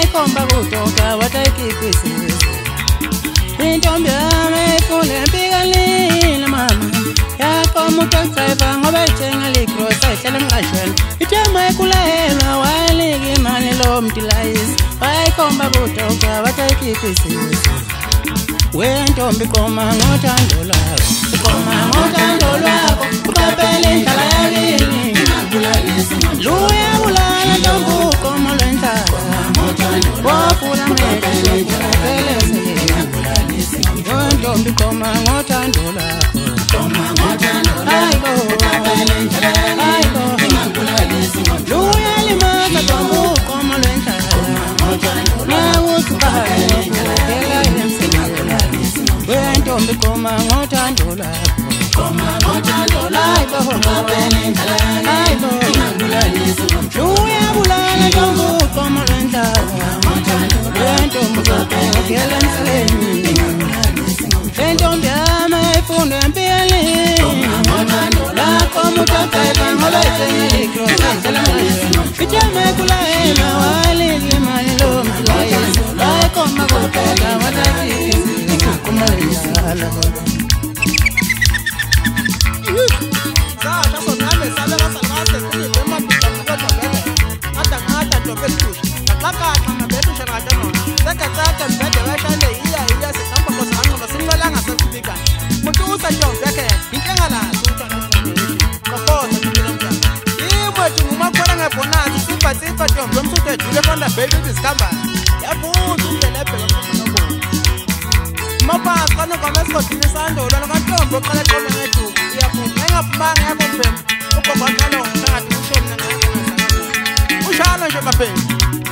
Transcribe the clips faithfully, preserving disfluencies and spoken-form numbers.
bayikhomba kudoka watayikiphisisa intombi yami ifune empikalini mama yakhoma utokudriver ngoba ithenga ligrosa ihlala emqashweni ithema ekulahela wayelika imali lo mdilayisi bayikhomba kudoka watayikiphisisa wentombi koma ngothando lwakho koma ngothando lwakho uqaphele indlela yakini luya bulala ntombi koma lwenhlala wafuna mehlo uqapheleze wentombi koma ngothando lwakho koma ngothando lwakho uqaphele indlela yakini luya limaza ntombi koma lwenhlala nawuqaphele indlela wentombi koma ngothando lwakho koma ngothando lwakho uqaphele indlela yakini uyabulala ntombi koma lwenhlala wentombi uqaphele emseleni wentombi yami ifuna empilweni lakho muthatha ngoba ithenga ligrosa ihlala emqashweni ithema ekulahela wayelika imali lo mdilayisi bayikhomba kudoka watayikiphisisa koma lwenhlala Mapaz kano kama skotini sando lwana kantombo kala kome ngetu yaphuma engaphumanga yakophema ugogo kalo ngathi ushoni nangaka ushalo nje kaphela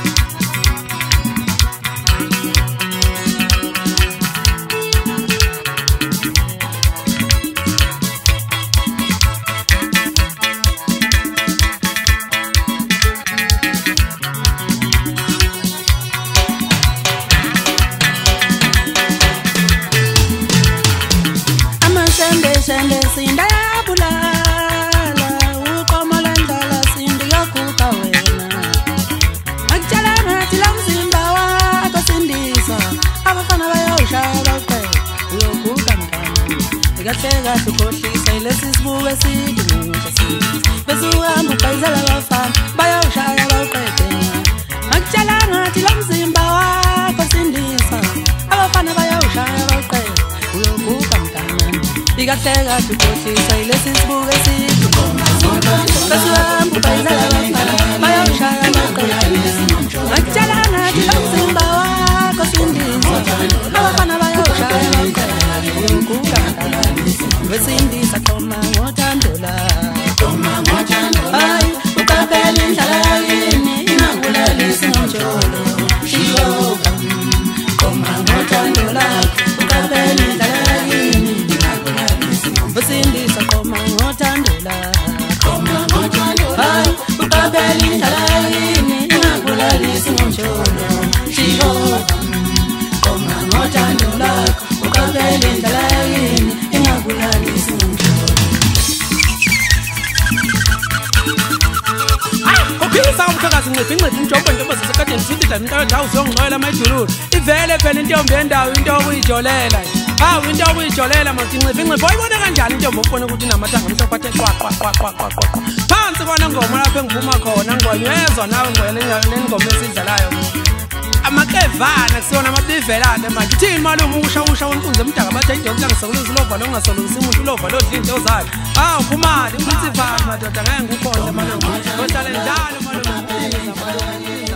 Sende sinda yabulala uqoma lendala sinda yakuka wena akutshela ngathi lo mzimba wakho sindisa abafana bayawushaya baqe uyoguga mntana ikahle kahle ukhohlisa ilesi sibuke sithi ngisho sithi bese uhamba ubhayizela abafana bayawushaya baqede akutshela ngathi lo mzimba wakho sindisa abafana bayawushaya baqe uyoguga ikahle kahle ukhohlisa ilesi sibuke sithi bese uhamba ubhayizela abafana bayawushaya baqede akutshela ngathi lo mzimba wakho sindisa abafana bayawushaya baqede uyoguga wesindisa koma ngothando lwakho koma ngothando hayi uqaphele indlela yakini ingakulalisi ngomjolo shiloka koma ngothando lwakho uqaphele indlela yakini ingakulalisi wesindisa koma ngothando lwakho koma ngothando hayi uqaphele indlela yakini ingakulalisi ngomjolo shiloka koma ngothando lwakho uqaphele indlela yakini ingakulalisi ngomjolo Uphisa umthakazi nciphi nciphi umjombo ntombi sasekadeni sithi dla intalo dawu zongqola amayidululu ivele phela intombi yendawo into okuyijolela hawu into okuyijolela mathi nciphi nciphi oyibona kanjani intombi ofuna ukuthi inamatanga mhlophe athe qwa qwa qwa qwa qwa qwa phansi kwana ngoma lapho engivuma khona ngonyezwa nawe ngoyele ngoma esidlalayo amakevana kusona amabivelane manje thini malume ukusha usha wenkunzi emdaka bathi ayidonsa ngisokuluza lova lo ngasolungisa umuntu lova lo dlinto ozayo hawu phumali principal madoda ngeke ngukhonze malume ngohlala njalo malume